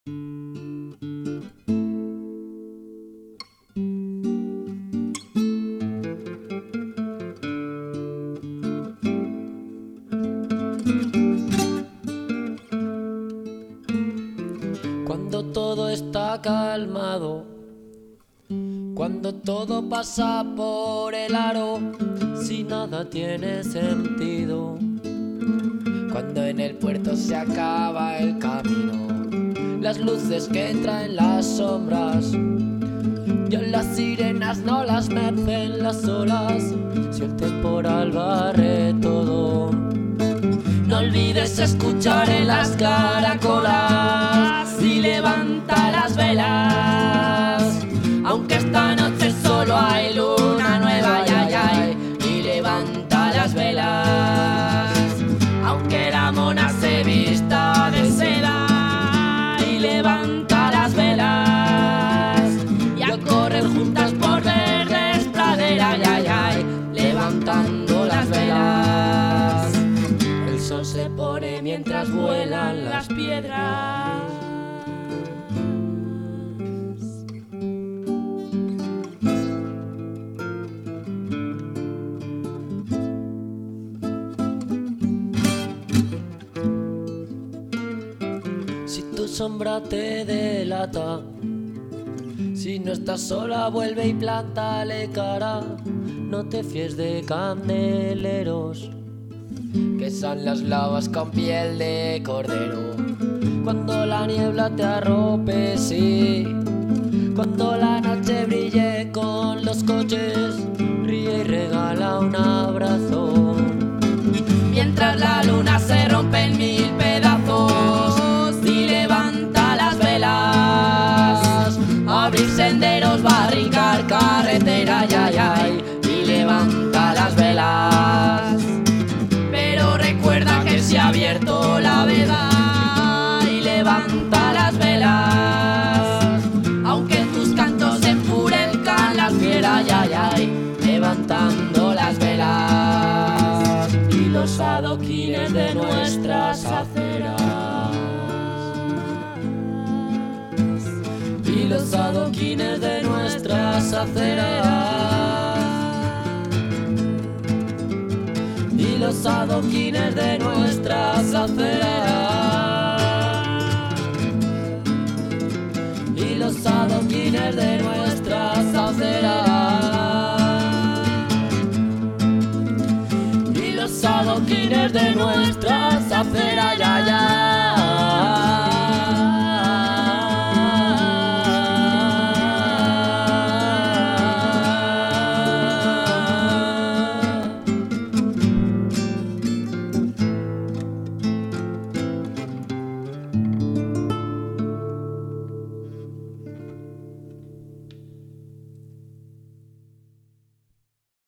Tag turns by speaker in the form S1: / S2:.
S1: Cuando todo está calmado, cuando todo pasa por el aro, si nada tiene sentido, cuando en el puerto se acaba el camino, las luces que traen las sombras, ya las sirenas no las mecen las olas, si el temporal barre todo. No olvides escuchar en las caracolas y levanta las velas, aunque esta noche solo hay luna nueva, ay, ay, y levanta las velas, aunque la mona se vista de seda, y levanta las velas, y a correr juntas por verdes praderas, ay, ay, ay, levantando las velas. El sol se pone mientras vuelan las piedras. Si tu sombra te delata, si no estás sola vuelve y plántale cara. No te fíes de candeleros, que son las lavas con piel de cordero. Cuando la niebla te arrope, sí, cuando la noche brille con los coches, ríe y regala un abrazo, mientras la luna se rompe en mil pedazos y levanta las velas. Abrir senderos, barricar carretera, ay, ay, ay, y levanta las velas. Recuerda que se ha abierto la veda y levanta las velas, aunque en tus cantos se enfurezcan las fieras, ay, ay, ay, levantando las velas. Y los adoquines de nuestras aceras, y los adoquines de nuestras aceras, y los adoquines de nuestras aceras.